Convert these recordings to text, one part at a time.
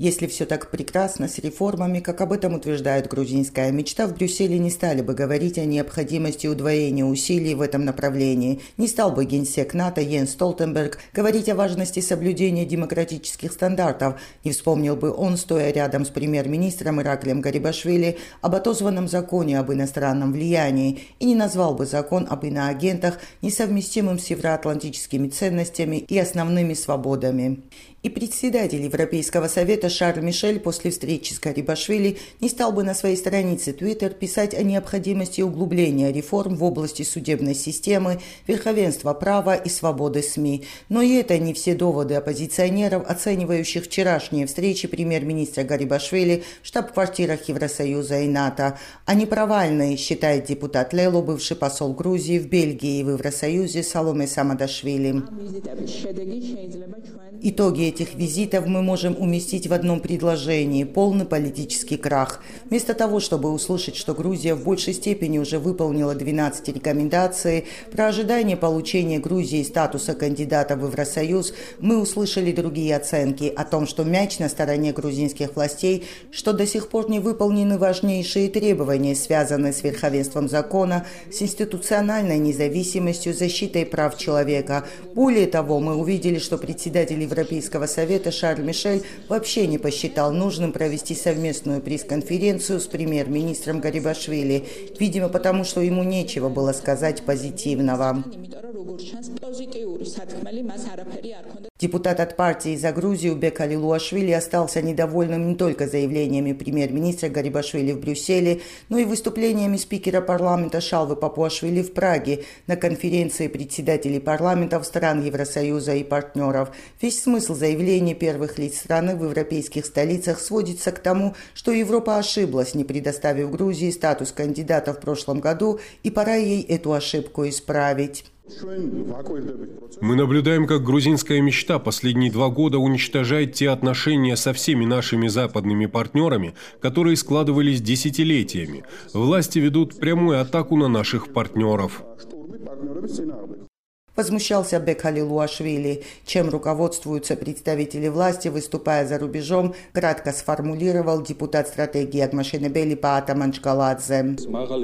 Если все так прекрасно с реформами, как об этом утверждает грузинская мечта, в Брюсселе не стали бы говорить о необходимости удвоения усилий в этом направлении. Не стал бы генсек НАТО Йенс Столтенберг говорить о важности соблюдения демократических стандартов. Не вспомнил бы он, стоя рядом с премьер-министром Ираклием Гарибашвили, об отозванном законе об иностранном влиянии и не назвал бы закон об иноагентах несовместимым с евроатлантическими ценностями и основными свободами. И председатель Европейского совета Шарль Мишель после встречи с Гарибашвили не стал бы на своей странице Twitter писать о необходимости углубления реформ в области судебной системы, верховенства права и свободы СМИ. Но и это не все доводы оппозиционеров, оценивающих вчерашние встречи премьер-министра Гарибашвили в штаб-квартирах Евросоюза и НАТО. Они провальные, считает депутат Лелу, бывший посол Грузии в Бельгии и в Евросоюзе Саломе Самадашвили. Итоги этих визитов мы можем уместить в одном предложении – полный политический крах. Вместо того, чтобы услышать, что Грузия в большей степени уже выполнила 12 рекомендаций, про ожидание получения Грузии статуса кандидата в Евросоюз, мы услышали другие оценки о том, что мяч на стороне грузинских властей, что до сих пор не выполнены важнейшие требования, связанные с верховенством закона, с институциональной независимостью, защитой прав человека. Более того, мы увидели, что председатель Европейского совета Шарль Мишель вообще не посчитал нужным провести совместную пресс-конференцию с премьер-министром Гарибашвили, видимо, потому что ему нечего было сказать позитивного. Депутат от партии «За Грузию» Бек Алилуашвили остался недовольным не только заявлениями премьер-министра Гарибашвили в Брюсселе, но и выступлениями спикера парламента Шалвы Папуашвили в Праге на конференции председателей парламентов стран Евросоюза и партнеров. Весь смысл заявлений первых лиц страны в европейских столицах сводится к тому, что Европа ошиблась, не предоставив Грузии статус кандидата в прошлом году, и пора ей эту ошибку исправить. Мы наблюдаем, как грузинская мечта последние 2 года уничтожает те отношения со всеми нашими западными партнерами, которые складывались десятилетиями. Власти ведут прямую атаку на наших партнеров. Возмущался Бек Алилуашвили. Чем руководствуются представители власти, выступая за рубежом, кратко сформулировал депутат стратегии Агмашенебели Паата Манчгаладзе.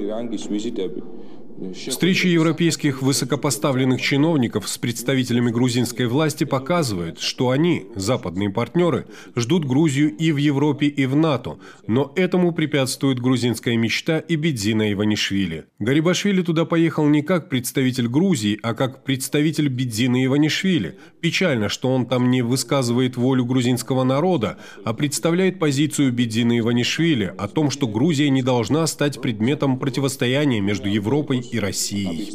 Встречи европейских высокопоставленных чиновников с представителями грузинской власти показывают, что они, западные партнеры, ждут Грузию и в Европе, и в НАТО, но этому препятствует грузинская мечта и Бедзина Иванишвили. Гарибашвили туда поехал не как представитель Грузии, а как представитель Бедзина Иванишвили. Печально, что он там не высказывает волю грузинского народа, а представляет позицию Бедзина Иванишвили о том, что Грузия не должна стать предметом противостояния между Европой и Россией.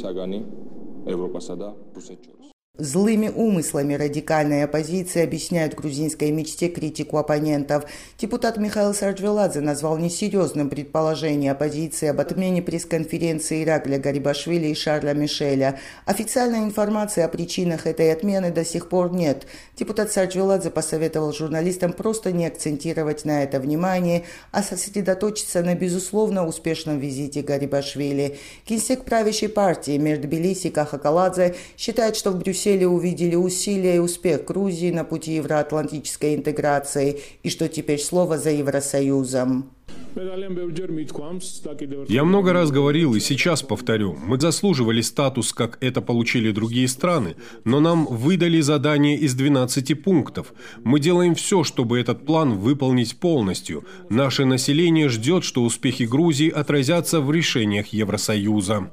Злыми умыслами радикальной оппозиции объясняют грузинской мечте критику оппонентов. Депутат Михаил Сарджвеладзе назвал несерьезным предположение оппозиции об отмене пресс-конференции Иракля Гарибашвили и Шарля Мишеля. Официальной информации о причинах этой отмены до сих пор нет. Депутат Сарджвеладзе посоветовал журналистам просто не акцентировать на это внимание, а сосредоточиться на безусловно успешном визите Гарибашвили. Генсек правящей партии Мир Тбилиси Кахакаладзе считает, что в Брюсселе увидели усилия и успех Грузии на пути евроатлантической интеграции и что теперь слово за Евросоюзом. Я много раз говорил и сейчас повторю, мы заслуживали статус, как это получили другие страны, но нам выдали задание из 12 пунктов. Мы делаем все, чтобы этот план выполнить полностью. Наше население ждет, что успехи Грузии отразятся в решениях Евросоюза.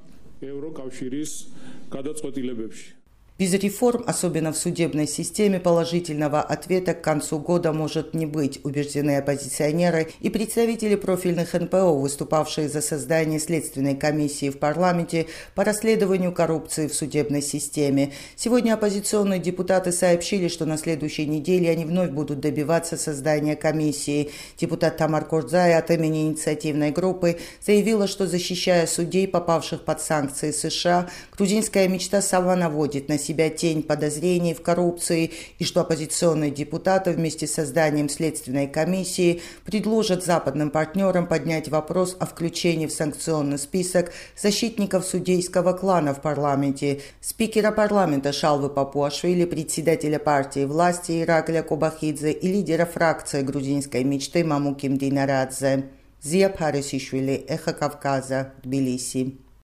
Без реформ, особенно в судебной системе, положительного ответа к концу года может не быть, убеждены оппозиционеры и представители профильных НПО, выступавшие за создание следственной комиссии в парламенте по расследованию коррупции в судебной системе. Сегодня оппозиционные депутаты сообщили, что на следующей неделе они вновь будут добиваться создания комиссии. Депутат Тамар Кордзай от имени инициативной группы заявила, что, защищая судей, попавших под санкции США, грузинская мечта сама наводит на себя себя тень подозрений в коррупции и что оппозиционные депутаты вместе с созданием Следственной комиссии предложат западным партнерам поднять вопрос о включении в санкционный список защитников судейского клана в парламенте, спикера парламента Шалвы Папуашвили, председателя партии власти Иракля Кобахидзе и лидера фракции грузинской мечты Мамуким Динарадзе. Зия Парисишвили, Эхо Кавказа, Тбилиси.